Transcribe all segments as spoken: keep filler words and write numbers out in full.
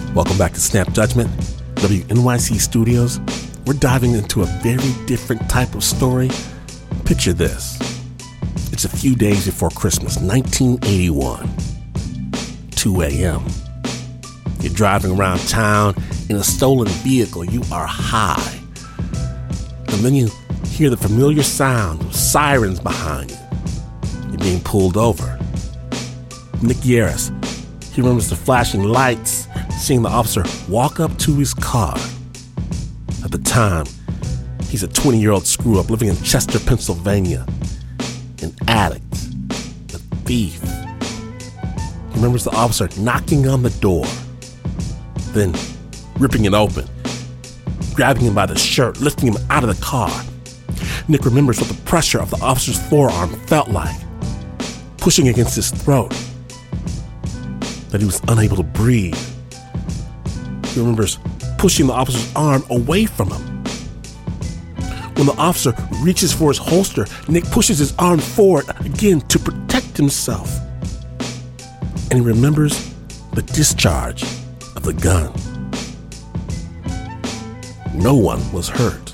Welcome back to Snap Judgment, W N Y C Studios. We're diving into a very different type of story. Picture this. It's a few days before Christmas, nineteen eighty-one, two a.m. You're driving around town in a stolen vehicle. You are high. And then you hear the familiar sound of sirens behind you. You're being pulled over. Nick Yaris, he remembers the flashing lights, seeing the officer walk up to his car. At the time, he's a twenty-year-old screw-up living in Chester, Pennsylvania. An addict, a thief. He remembers the officer knocking on the door, then ripping it open, grabbing him by the shirt, lifting him out of the car. Nick remembers what the pressure of the officer's forearm felt like, pushing against his throat, that he was unable to breathe. He remembers pushing the officer's arm away from him. When the officer reaches for his holster, Nick pushes his arm forward again to protect himself. And he remembers the discharge of the gun. No one was hurt.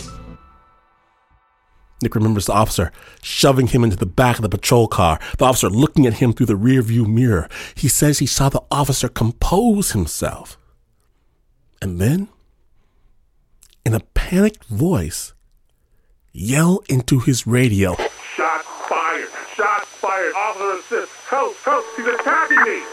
Nick remembers the officer shoving him into the back of the patrol car, the officer looking at him through the rearview mirror. He says he saw the officer compose himself. And then, in a panicked voice, yell into his radio. Shots fired! Shots fired! Officer assist! Help! Help! He's attacking me!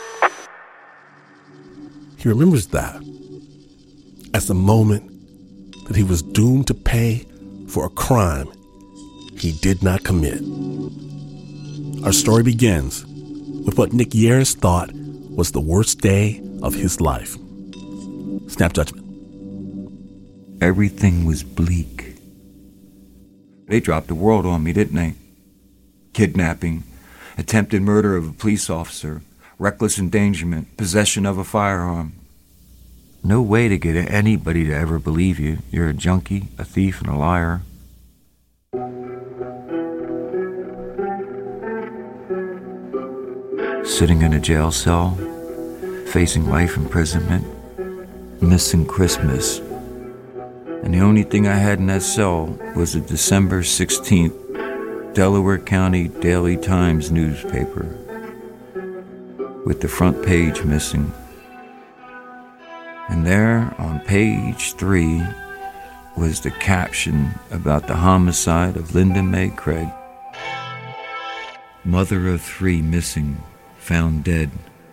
He remembers that as the moment that he was doomed to pay for a crime he did not commit. Our story begins with what Nick Yaris thought was the worst day of his life. Snap Judgment. Everything was bleak. They dropped the world on me, didn't they? Kidnapping, attempted murder of a police officer, reckless endangerment, possession of a firearm. No way to get anybody to ever believe you. You're a junkie, a thief, and a liar. Sitting in a jail cell, facing life imprisonment, missing Christmas. And the only thing I had in that cell was a December sixteenth Delaware County Daily Times newspaper with the front page missing. And there on page three was the caption about the homicide of Linda Mae Craig. Mother of three missing, found dead.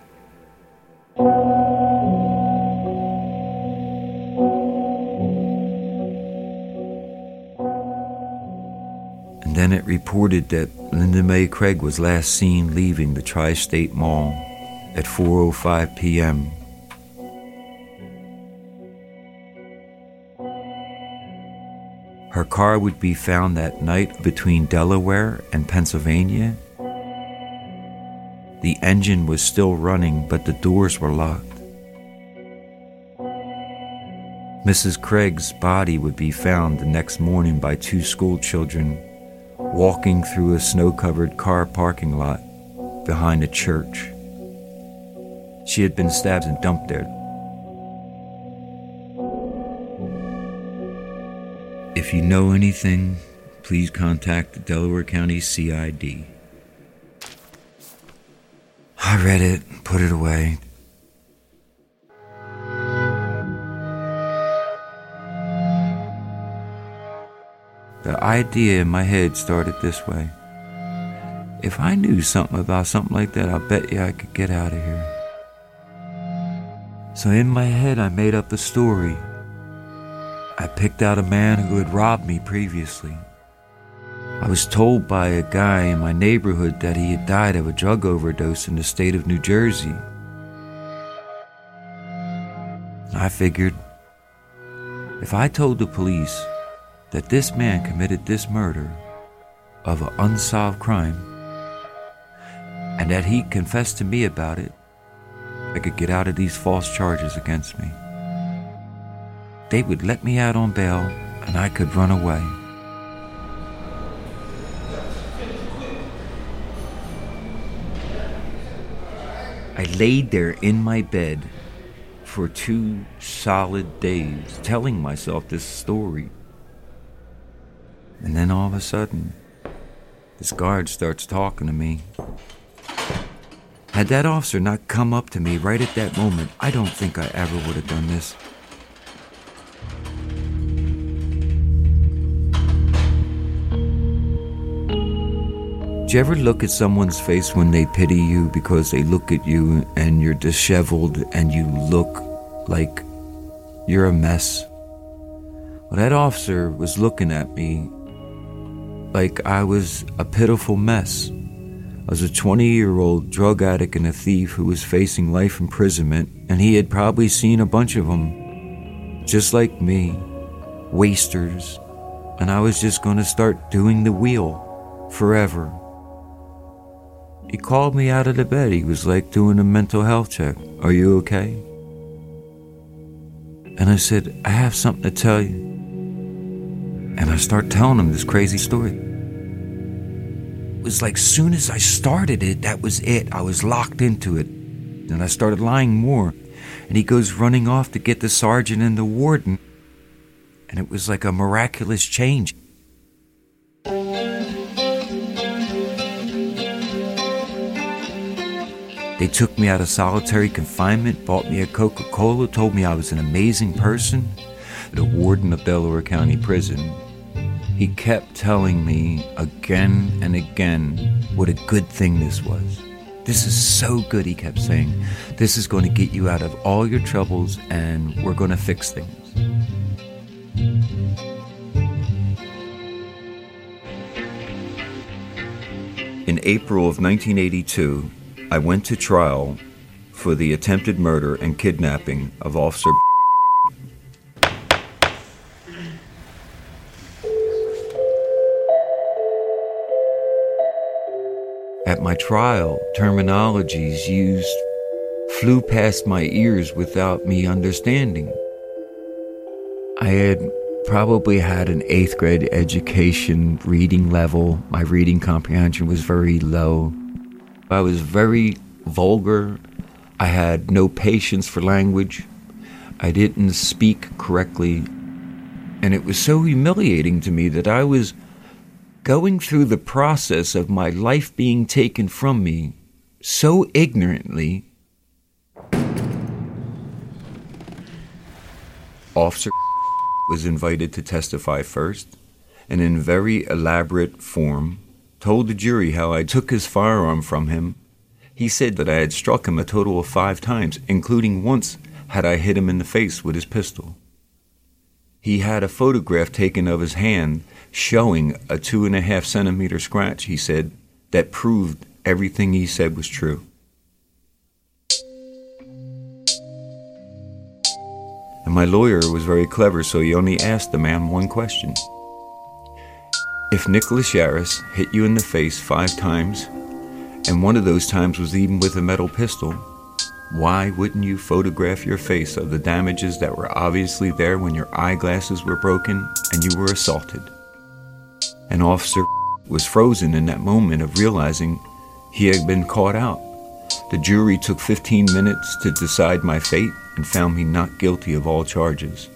And then it reported that Linda Mae Craig was last seen leaving the Tri-State Mall at four oh five p.m. Her car would be found that night between Delaware and Pennsylvania. The engine was still running, but the doors were locked. Missus Craig's body would be found the next morning by two school children walking through a snow-covered car parking lot behind a church. She had been stabbed and dumped there. If you know anything, please contact the Delaware County C I D. I read it, put it away. The idea in my head started this way. If I knew something about something like that, I bet you I could get out of here. So in my head, I made up a story. I picked out a man who had robbed me previously. I was told by a guy in my neighborhood that he had died of a drug overdose in the state of New Jersey. I figured, if I told the police that this man committed this murder of an unsolved crime, and that he confessed to me about it, I could get out of these false charges against me. They would let me out on bail, and I could run away. I laid there in my bed, for two solid days telling myself this story. And then all of a sudden, this guard starts talking to me. Had that officer not come up to me right at that moment, I don't think I ever would have done this. Do you ever look at someone's face when they pity you because they look at you and you're disheveled and you look like you're a mess? Well, that officer was looking at me like I was a pitiful mess. I was a twenty-year-old drug addict and a thief who was facing life imprisonment, and he had probably seen a bunch of them, just like me, wasters, and I was just going to start doing the wheel forever. He called me out of the bed. He was like doing a mental health check. Are you okay? And I said, I have something to tell you. And I start telling him this crazy story. It was like soon as I started it, that was it. I was locked into it. And I started lying more. And he goes running off to get the sergeant and the warden. And it was like a miraculous change. They took me out of solitary confinement, bought me a Coca-Cola, told me I was an amazing person. The warden of Delaware County Prison, he kept telling me again and again what a good thing this was. This is so good, he kept saying. This is going to get you out of all your troubles and we're going to fix things. In April of nineteen eighty-two, I went to trial for the attempted murder and kidnapping of Officer At my trial, terminologies used flew past my ears without me understanding. I had probably had an eighth grade education reading level. My reading comprehension was very low. I was very vulgar. I had no patience for language. I didn't speak correctly. And it was so humiliating to me that I was going through the process of my life being taken from me so ignorantly. Officer was invited to testify first, and in very elaborate form told the jury how I took his firearm from him. He said that I had struck him a total of five times, including once had I hit him in the face with his pistol. He had a photograph taken of his hand showing a two and a half centimeter scratch, he said, that proved everything he said was true. And my lawyer was very clever, so he only asked the man one question. If Nicholas Yaris hit you in the face five times, and one of those times was even with a metal pistol, why wouldn't you photograph your face of the damages that were obviously there when your eyeglasses were broken and you were assaulted? An officer was frozen in that moment of realizing he had been caught out. The jury took fifteen minutes to decide my fate and found me not guilty of all charges.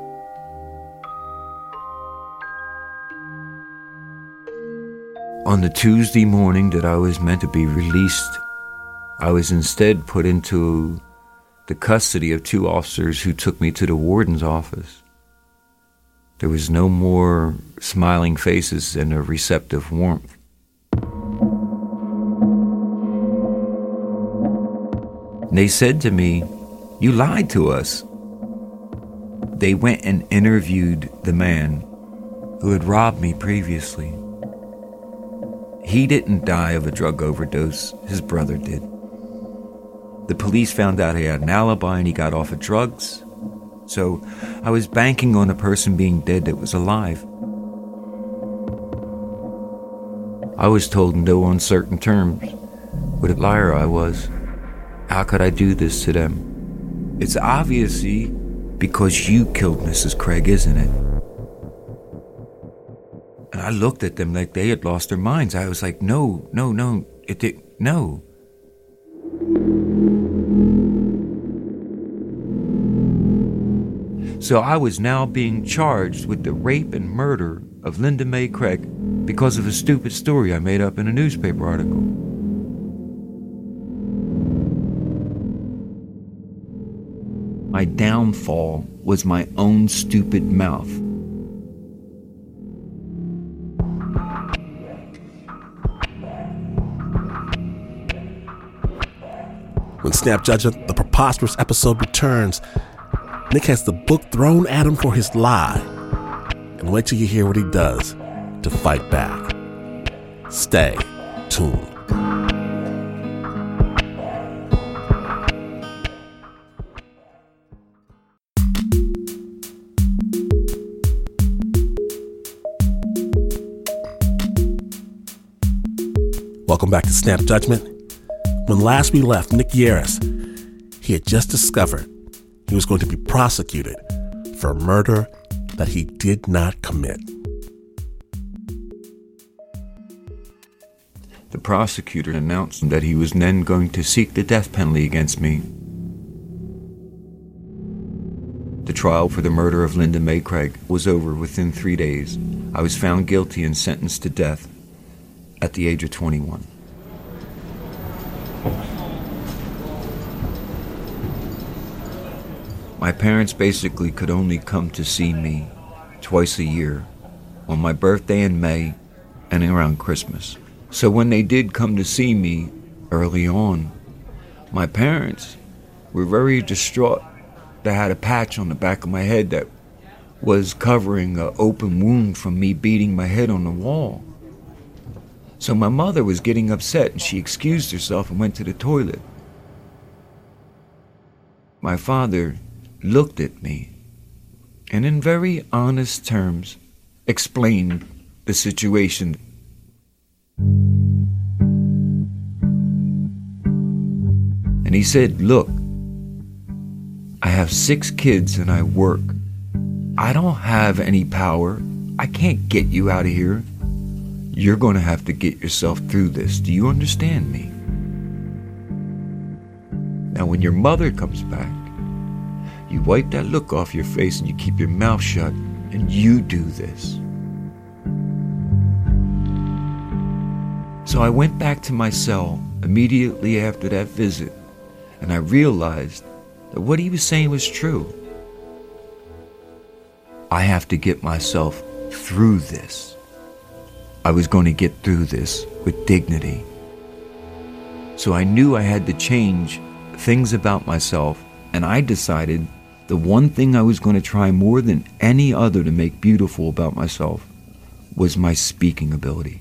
On the Tuesday morning that I was meant to be released, I was instead put into the custody of two officers who took me to the warden's office. There was no more smiling faces and a receptive warmth. They said to me, "You lied to us." They went and interviewed the man who had robbed me previously. He didn't die of a drug overdose, his brother did. The police found out he had an alibi and he got off of drugs. So I was banking on a person being dead that was alive. I was told in no uncertain terms what a liar I was. How could I do this to them? It's obviously because you killed Missus Craig, isn't it? And I looked at them like they had lost their minds. I was like, no, no, no, it did, no. So I was now being charged with the rape and murder of Linda Mae Craig because of a stupid story I made up in a newspaper article. My downfall was my own stupid mouth. When Snap Judgment, the preposterous episode, returns, Nick has the book thrown at him for his lie. And wait till you hear what he does to fight back. Stay tuned. Welcome back to Snap Judgment. When last we left Nick Yaris, he had just discovered he was going to be prosecuted for a murder that he did not commit. The prosecutor announced that he was then going to seek the death penalty against me. The trial for the murder of Linda Mae Craig was over within three days. I was found guilty and sentenced to death at the age of twenty-one. My parents basically could only come to see me twice a year, on my birthday in May and around Christmas. So when they did come to see me early on, my parents were very distraught. They had a patch on the back of my head that was covering an open wound from me beating my head on the wall. So my mother was getting upset and she excused herself and went to the toilet. My father looked at me and in very honest terms explained the situation. And he said, "Look, I have six kids and I work. I don't have any power. I can't get you out of here. You're going to have to get yourself through this. Do you understand me? Now, when your mother comes back, you wipe that look off your face and you keep your mouth shut and you do this." So I went back to my cell immediately after that visit, and I realized that what he was saying was true. I have to get myself through this. I was going to get through this with dignity. So I knew I had to change things about myself, and I decided the one thing I was going to try more than any other to make beautiful about myself was my speaking ability.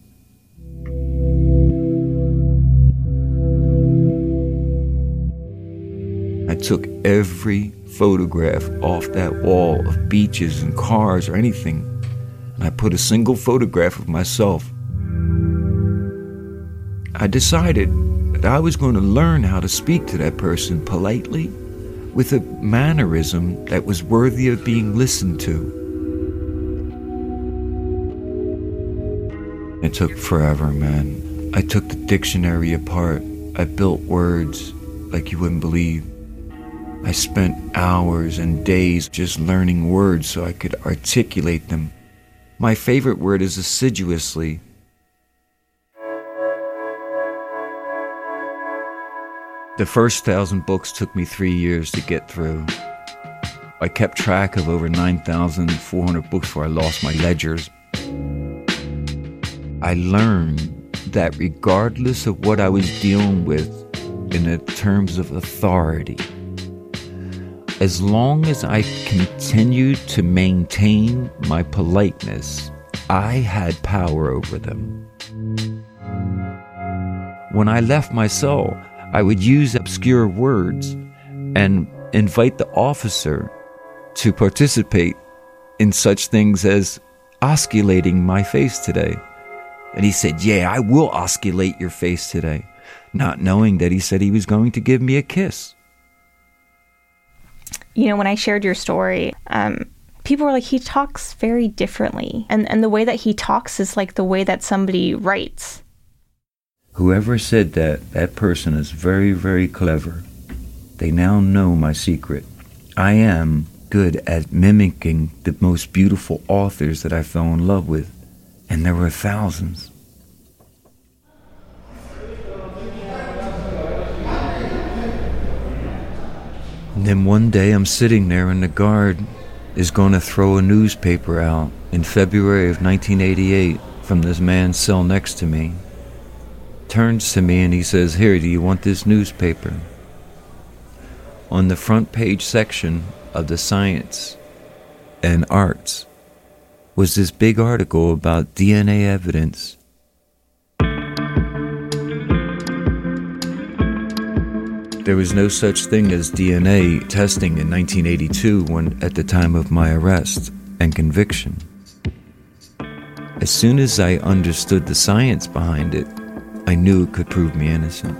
I took every photograph off that wall of beaches and cars or anything, and I put a single photograph of myself. I decided that I was going to learn how to speak to that person politely, with a mannerism that was worthy of being listened to. It took forever, man. I took the dictionary apart. I built words like you wouldn't believe. I spent hours and days just learning words so I could articulate them. My favorite word is assiduously. The first thousand books took me three years to get through. I kept track of over nine thousand four hundred books before I lost my ledgers. I learned that regardless of what I was dealing with in the terms of authority, as long as I continued to maintain my politeness, I had power over them. When I left my cell, I would use obscure words and invite the officer to participate in such things as osculating my face today. And he said, "Yeah, I will osculate your face today," not knowing that he said he was going to give me a kiss. You know, when I shared your story, um, people were like, he talks very differently. And, and the way that he talks is like the way that somebody writes. Whoever said that, that person is very, very clever. They now know my secret. I am good at mimicking the most beautiful authors that I fell in love with, and there were thousands. And then one day I'm sitting there and the guard is going to throw a newspaper out in February of nineteen eighty-eight from this man's cell next to me. Turns to me and he says, "Here, do you want this newspaper?" On the front page section of the Science and Arts was this big article about D N A evidence. There was no such thing as D N A testing in nineteen eighty-two, when at the time of my arrest and conviction. As soon as I understood the science behind it, I knew it could prove me innocent.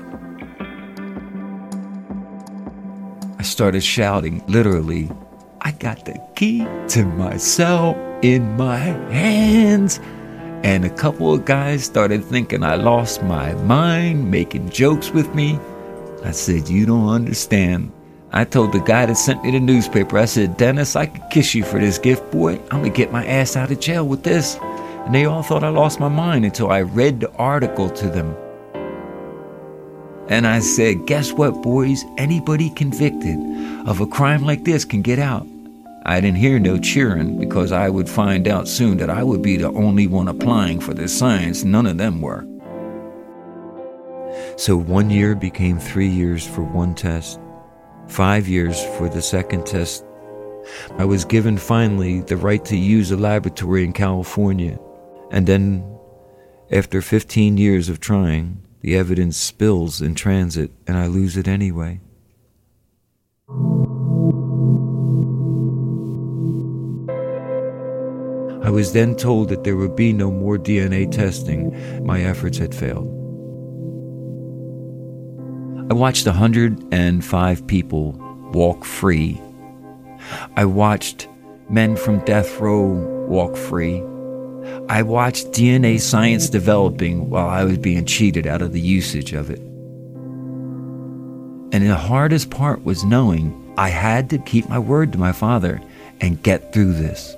I started shouting, literally, "I got the key to my cell in my hands." And a couple of guys started thinking I lost my mind, making jokes with me. I said, "You don't understand." I told the guy that sent me the newspaper, I said, "Dennis, I could kiss you for this gift, boy. I'm going to get my ass out of jail with this." And they all thought I lost my mind until I read the article to them. And I said, "Guess what, boys? Anybody convicted of a crime like this can get out." I didn't hear no cheering, because I would find out soon that I would be the only one applying for this science. None of them were. So one year became three years for one test, five years for the second test. I was given finally the right to use a laboratory in California. And then, after fifteen years of trying, the evidence spills in transit and I lose it anyway. I was then told that there would be no more D N A testing. My efforts had failed. I watched one hundred five people walk free. I watched men from death row walk free. I watched D N A science developing while I was being cheated out of the usage of it. And the hardest part was knowing I had to keep my word to my father and get through this.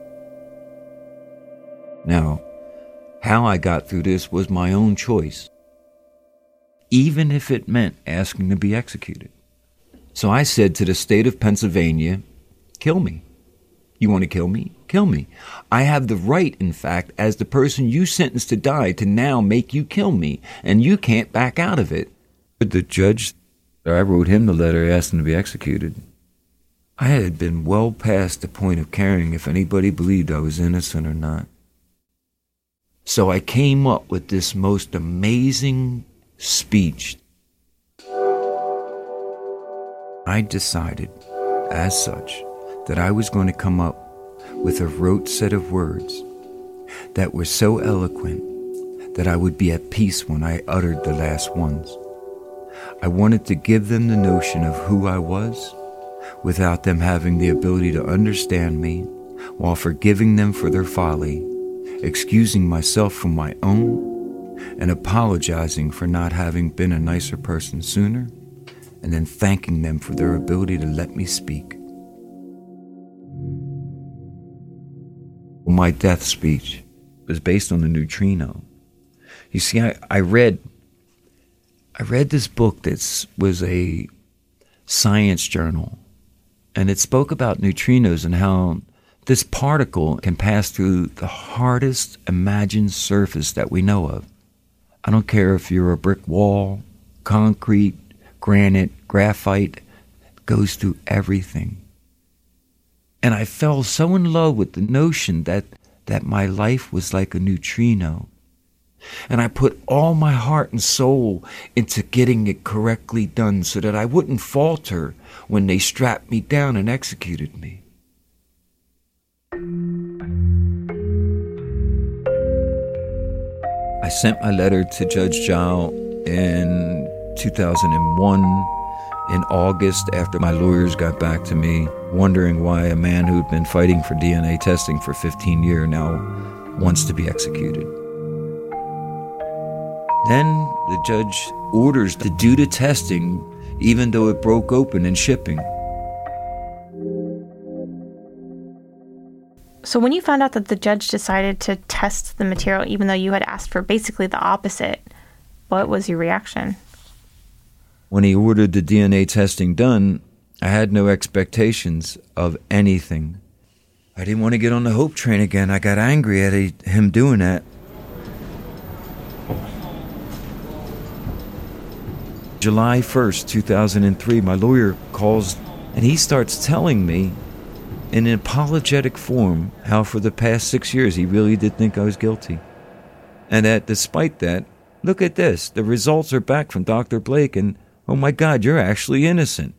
Now, how I got through this was my own choice, even if it meant asking to be executed. So I said to the state of Pennsylvania, "Kill me. You want to kill me? Kill me. I have the right, in fact, as the person you sentenced to die, to now make you kill me, and you can't back out of it." But the judge, I wrote him the letter asking to be executed. I had been well past the point of caring if anybody believed I was innocent or not. So I came up with this most amazing speech. I decided, as such, that I was going to come up with a rote set of words that were so eloquent that I would be at peace when I uttered the last ones. I wanted to give them the notion of who I was without them having the ability to understand me, while forgiving them for their folly, excusing myself from my own, and apologizing for not having been a nicer person sooner, and then thanking them for their ability to let me speak. My death speech was based on the neutrino. You see, I, I read I read this book that was a science journal, and it spoke about neutrinos and how this particle can pass through the hardest imagined surface that we know of. I don't care if you're a brick wall, concrete, granite, graphite, it goes through everything. And I fell so in love with the notion that, that my life was like a neutrino. And I put all my heart and soul into getting it correctly done so that I wouldn't falter when they strapped me down and executed me. I sent my letter to Judge Zhao in two thousand one, in August, after my lawyers got back to me, wondering why a man who'd been fighting for D N A testing for fifteen years now wants to be executed. Then the judge orders to do the testing, even though it broke open in shipping. So when you found out that the judge decided to test the material, even though you had asked for basically the opposite, what was your reaction? When he ordered the D N A testing done, I had no expectations of anything. I didn't want to get on the hope train again. I got angry at him doing that. July first, two thousand three, my lawyer calls and he starts telling me in an apologetic form how for the past six years he really did think I was guilty. And that despite that, look at this, the results are back from Doctor Blake and, oh my God, you're actually innocent.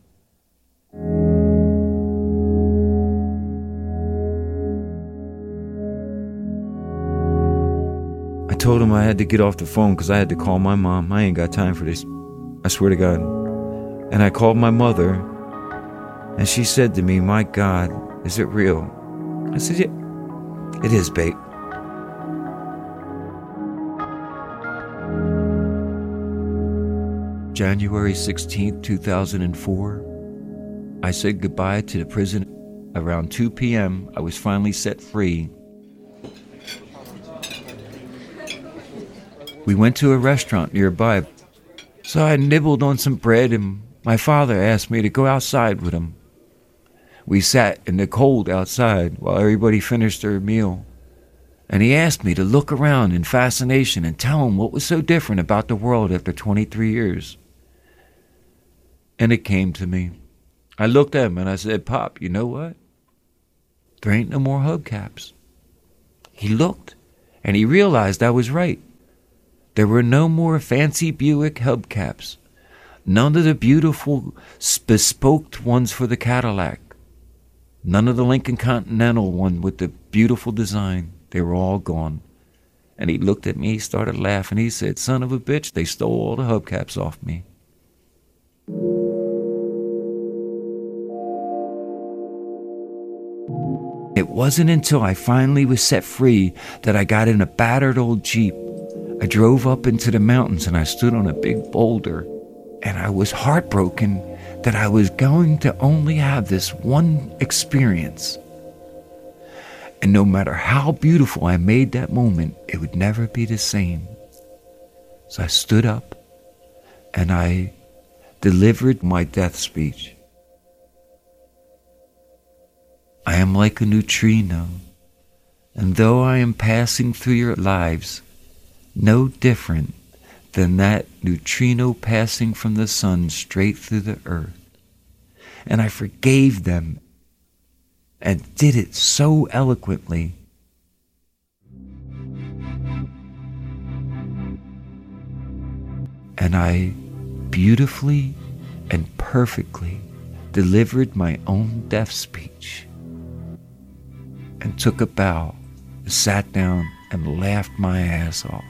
I told him I had to get off the phone because I had to call my mom. I ain't got time for this. I swear to God. And I called my mother, and she said to me, my God, is it real? I said, yeah, it is, babe. January sixteenth, two thousand four, I said goodbye to the prison. Around two p.m., I was finally set free. We went to a restaurant nearby. So I nibbled on some bread, and my father asked me to go outside with him. We sat in the cold outside while everybody finished their meal. And he asked me to look around in fascination and tell him what was so different about the world after twenty-three years. And it came to me. I looked at him and I said, Pop, you know what? There ain't no more hubcaps. He looked, and he realized I was right. There were no more fancy Buick hubcaps. None of the beautiful bespoke ones for the Cadillac. None of the Lincoln Continental one with the beautiful design. They were all gone. And he looked at me, started laughing. He said, son of a bitch, they stole all the hubcaps off me. It wasn't until I finally was set free that I got in a battered old Jeep. I drove up into the mountains and I stood on a big boulder, and I was heartbroken that I was going to only have this one experience. And no matter how beautiful I made that moment, it would never be the same. So I stood up and I delivered my death speech. I am like a neutrino, and though I am passing through your lives, no different than that neutrino passing from the sun straight through the earth. And I forgave them and did it so eloquently. And I beautifully and perfectly delivered my own death speech and took a bow, sat down, and laughed my ass off.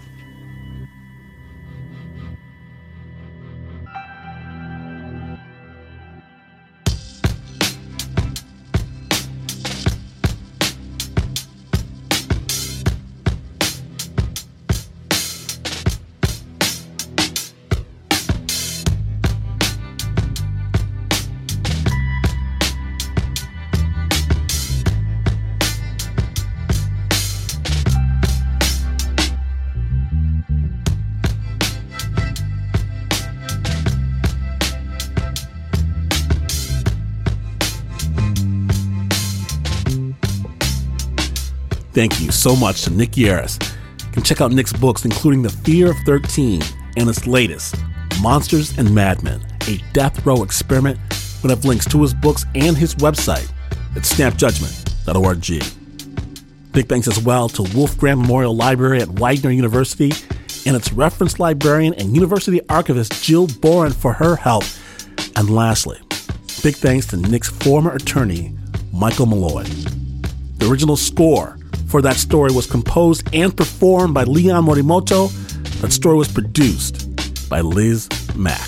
Thank you so much to Nick Yaris. You can check out Nick's books, including The Fear of thirteen and its latest, Monsters and Madmen, a death row experiment. We'll have links to his books and his website at stamp judgment dot org. Big thanks as well to Wolf Graham Memorial Library at Widener University and its reference librarian and university archivist Jill Boren for her help. And lastly, big thanks to Nick's former attorney, Michael Malloy. The original score for that story was composed and performed by Leon Morimoto. That story was produced by Liz Mack.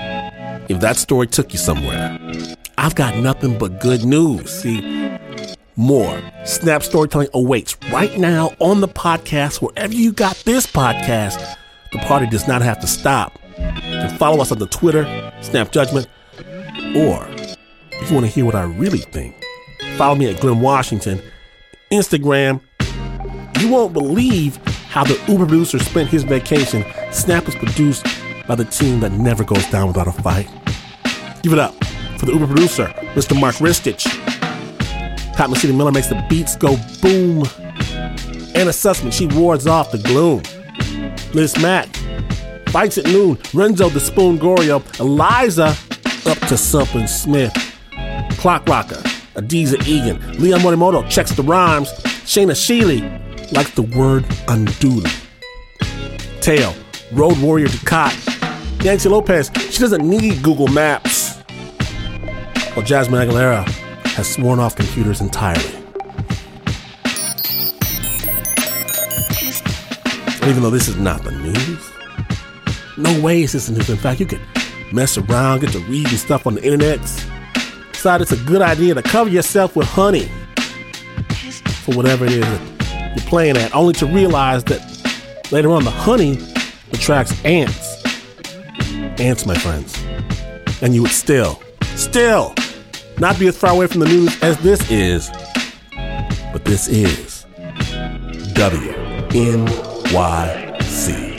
If that story took you somewhere, I've got nothing but good news. See, More Snap Storytelling awaits right now on the podcast, wherever you got this podcast. The party does not have to stop. You can follow us on the Twitter, Snap Judgment, or if you want to hear what I really think, follow me at Glenn Washington, Instagram. You won't believe how the Uber producer spent his vacation. Snap is produced by the team that never goes down without a fight. Give it up for the Uber producer, Mister Mark Ristich. Pat Mesiti Miller makes the beats go boom. Anna Sussman, she wards off the gloom. Liz Mack fights at noon. Renzo the Spoon Gorio. Eliza up to something Smith. Clock Rocker, Adiza Egan. Leon Morimoto checks the rhymes. Shayna Sheely likes the word unduly. Teo, Road Warrior Ducat. Nancy Lopez, she doesn't need Google Maps. Well, Jasmine Aguilera has sworn off computers entirely. And even though this is not the news, no way is this the news. In fact, you could mess around, get to reading stuff on the internet. Decide it's a good idea to cover yourself with honey for whatever it is that you're playing at, only to realize that later on the honey attracts ants. Ants, my friends. And you would still, still not be as far away from the news as this is. But this is W N Y C.